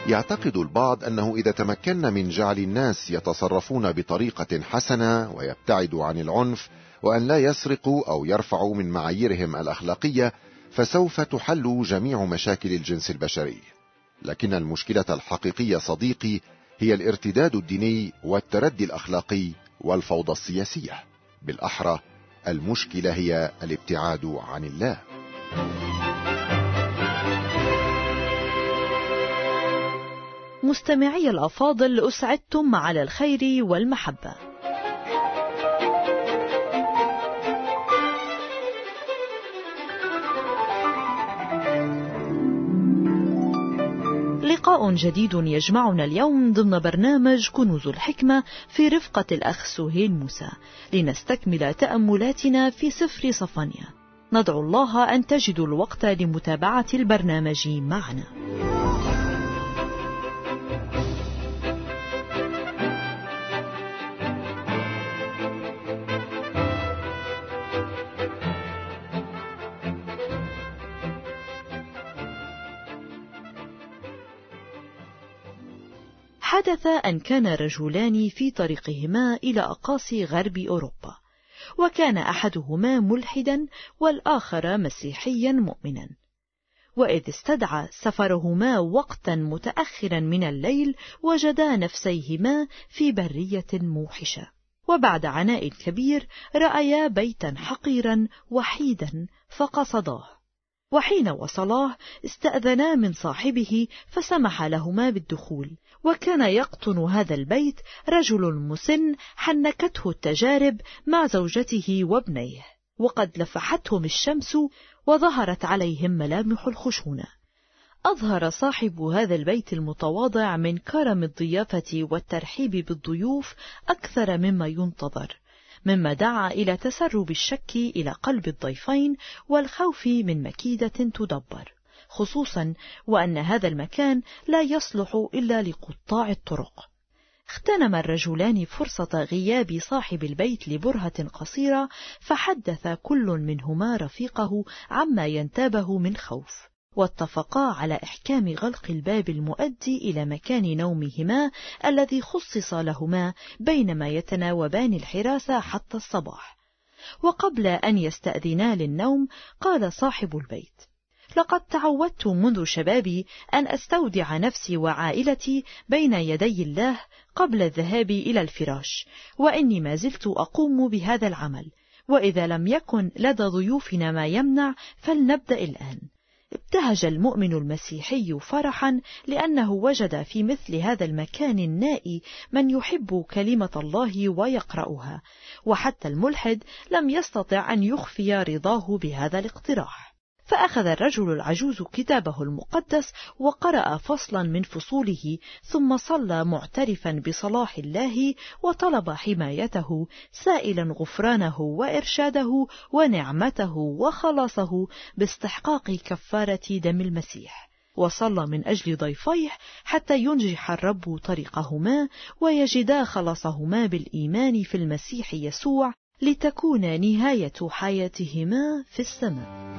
يعتقد البعض أنه إذا تمكنا من جعل الناس يتصرفون بطريقة حسنة ويبتعدوا عن العنف وأن لا يسرقوا أو يرفعوا من معاييرهم الأخلاقية، فسوف تحل جميع مشاكل الجنس البشري. لكن المشكلة الحقيقية صديقي هي الارتداد الديني والتردي الأخلاقي والفوضى السياسية. بالأحرى المشكلة هي الابتعاد عن الله. مستمعي الأفاضل، أسعدتم على الخير والمحبة. لقاء جديد يجمعنا اليوم ضمن برنامج كنوز الحكمة في رفقة الأخ سهيل موسى، لنستكمل تأملاتنا في سفر صفانيا. ندعو الله أن تجدوا الوقت لمتابعة البرنامج معنا. حدث أن كان رجلان في طريقهما إلى أقاصي غرب أوروبا، وكان أحدهما ملحدا والآخر مسيحيا مؤمنا. وإذ استدعى سفرهما وقتا متأخرا من الليل، وجدا نفسيهما في برية موحشة، وبعد عناء كبير رأيا بيتا حقيرا وحيدا فقصداه. وحين وصلاه استأذنا من صاحبه فسمح لهما بالدخول. وكان يقطن هذا البيت رجل مسن حنكته التجارب مع زوجته وابنيه، وقد لفحتهم الشمس وظهرت عليهم ملامح الخشونة. أظهر صاحب هذا البيت المتواضع من كرم الضيافة والترحيب بالضيوف أكثر مما ينتظر، مما دعا إلى تسرب الشك إلى قلب الضيفين والخوف من مكيدة تدبر، خصوصا وأن هذا المكان لا يصلح إلا لقطاع الطرق. اغتنم الرجلان فرصة غياب صاحب البيت لبرهة قصيرة، فحدث كل منهما رفيقه عما ينتابه من خوف، واتفقا على إحكام غلق الباب المؤدي إلى مكان نومهما الذي خصص لهما بينما يتناوبان الحراسة حتى الصباح. وقبل أن يستأذنا للنوم قال صاحب البيت: لقد تعودت منذ شبابي أن أستودع نفسي وعائلتي بين يدي الله قبل الذهاب إلى الفراش، وإني ما زلت أقوم بهذا العمل، وإذا لم يكن لدى ضيوفنا ما يمنع فلنبدأ الآن. ابتهج المؤمن المسيحي فرحا لأنه وجد في مثل هذا المكان النائي من يحب كلمة الله ويقرأها، وحتى الملحد لم يستطع أن يخفي رضاه بهذا الاقتراح. فأخذ الرجل العجوز كتابه المقدس وقرأ فصلا من فصوله، ثم صلى معترفا بصلاح الله وطلب حمايته، سائلا غفرانه وإرشاده ونعمته وخلاصه باستحقاق كفارة دم المسيح. وصلى من أجل ضيفيه حتى ينجح الرب طريقهما ويجدا خلاصهما بالإيمان في المسيح يسوع، لتكون نهاية حياتهما في السماء.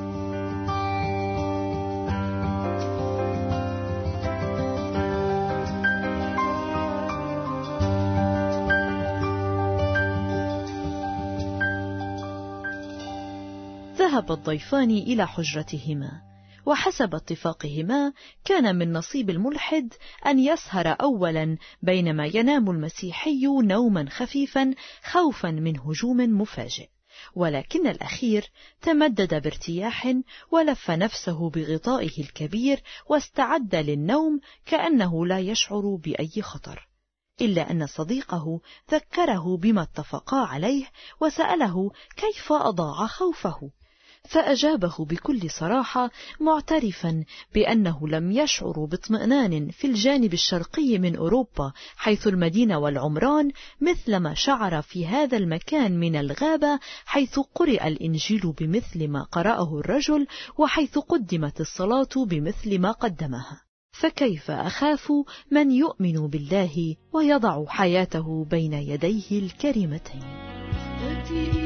ذهب الضيفان إلى حجرتهما، وحسب اتفاقهما كان من نصيب الملحد أن يسهر أولا بينما ينام المسيحي نوما خفيفا خوفا من هجوم مفاجئ. ولكن الأخير تمدد بارتياح ولف نفسه بغطائه الكبير واستعد للنوم كأنه لا يشعر بأي خطر، إلا أن صديقه ذكره بما اتفقا عليه وسأله كيف أضاع خوفه، فأجابه بكل صراحة معترفا بأنه لم يشعر باطمئنان في الجانب الشرقي من أوروبا حيث المدينة والعمران مثلما شعر في هذا المكان من الغابة حيث قرئ الإنجيل بمثل ما قرأه الرجل وحيث قدمت الصلاة بمثل ما قدمها. فكيف أخاف من يؤمن بالله ويضع حياته بين يديه الكريمتين؟